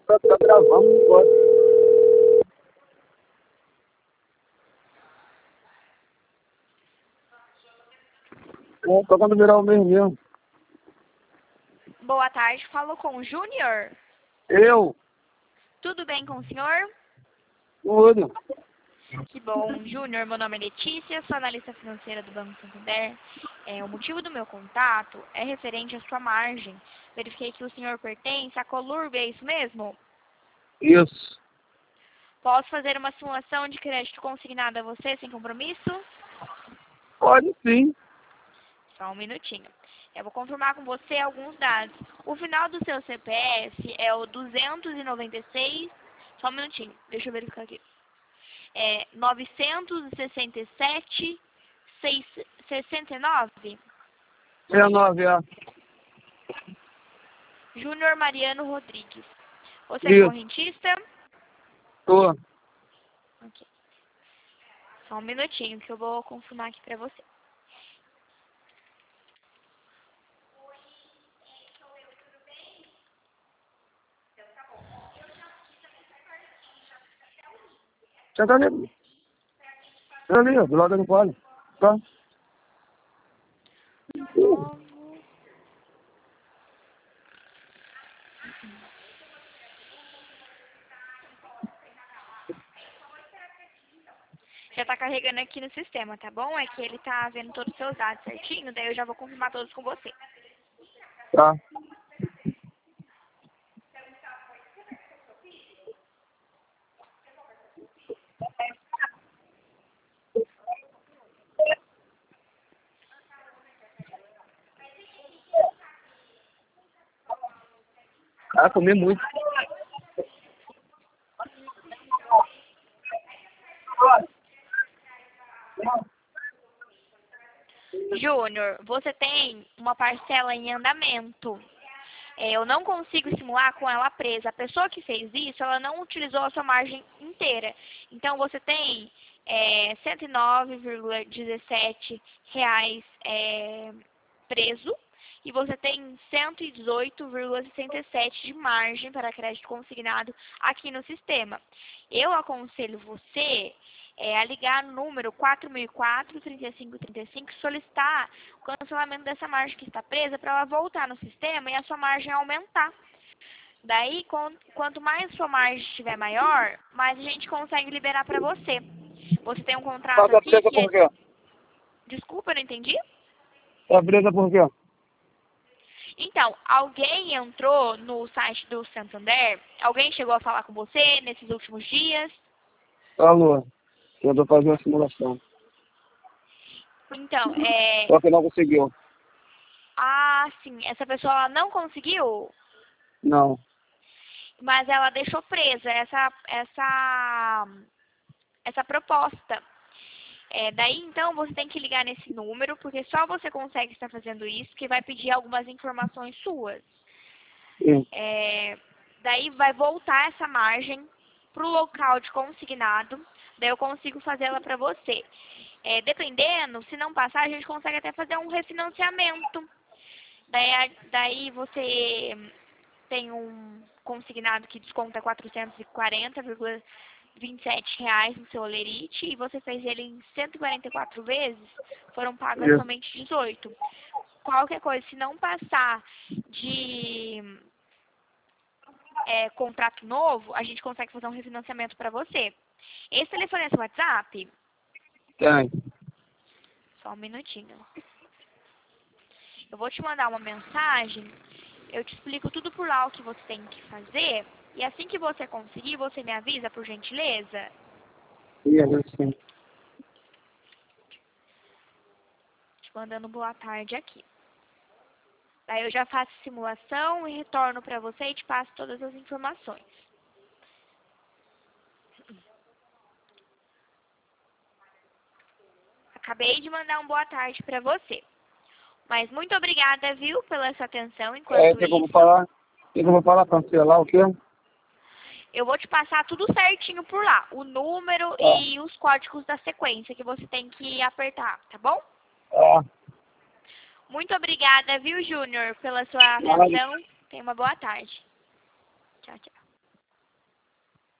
Tá gravando agora. Tô quando virar o mês mesmo. Boa tarde, falo com o Júnior. Eu? Tudo bem com o senhor? Tudo. Que bom. Júnior, meu nome é Letícia, sou analista financeira do Banco Santander. O motivo do meu contato é referente à sua margem. Verifiquei que o senhor pertence à Colurb, é isso mesmo? Isso. Posso fazer uma simulação de crédito consignado a você sem compromisso? Pode sim. Só um minutinho. Eu vou confirmar com você alguns dados. O final do seu CPF é o 296. Só um minutinho, deixa eu verificar aqui. 967 69. 69, é. Júnior Mariano Rodrigues. Você é Isso. correntista? Tô. Ok. Só um minutinho que eu vou confirmar aqui pra você. Senta ali. Senta ali, ó, do lado do pole. Tá? Novo. Já tá carregando aqui no sistema, tá bom? É que ele tá vendo todos os seus dados certinho, daí eu já vou confirmar todos com você. Tá. Ah, comi muito. Júnior, você tem uma parcela em andamento. Eu não consigo simular com ela presa. A pessoa que fez isso, ela não utilizou a sua margem inteira. Então, você tem R$ 109,17 preso e você tem 118,67 de margem para crédito consignado aqui no sistema. Eu aconselho você a ligar no número 4004-3535 e solicitar o cancelamento dessa margem que está presa para ela voltar no sistema e a sua margem aumentar. Daí, quanto mais sua margem estiver maior, mais a gente consegue liberar para você. Você tem um contrato Tá aqui presa que... por quê? Desculpa, eu não entendi? Tá presa por quê? Então, alguém entrou no site do Santander? Alguém chegou a falar com você nesses últimos dias? Alô. Eu tô fazendo a simulação. Então, Só que não conseguiu. Ah, sim, essa pessoa ela não conseguiu, Não. mas ela deixou presa essa proposta. Daí, então, você tem que ligar nesse número, porque só você consegue estar fazendo isso, que vai pedir algumas informações suas. Sim. Daí, vai voltar essa margem para o local de consignado, daí eu consigo fazer ela para você. Dependendo, se não passar, a gente consegue até fazer um refinanciamento. Daí você tem um consignado que desconta R$ 440,27 no seu Olerite e você fez ele em 144 vezes, foram pagas Isso. somente 18. Qualquer coisa, se não passar de contrato novo, a gente consegue fazer um refinanciamento para você. Esse telefone é seu WhatsApp? Tem. Só um minutinho. Eu vou te mandar uma mensagem, eu te explico tudo por lá o que você tem que fazer, e assim que você conseguir, você me avisa, por gentileza? Sim. Te mandando boa tarde aqui. Daí eu já faço simulação e retorno para você e te passo todas as informações. Acabei de mandar um boa tarde para você. Mas muito obrigada, viu, pela sua atenção enquanto Tem como isso. falar? Tem como falar, cancelar o quê? Eu vou te passar tudo certinho por lá. O número Tá. e os códigos da sequência que você tem que apertar, tá bom? Tá. Muito obrigada, viu, Júnior, pela sua Nada. atenção. Tenha uma boa tarde. Tchau, tchau.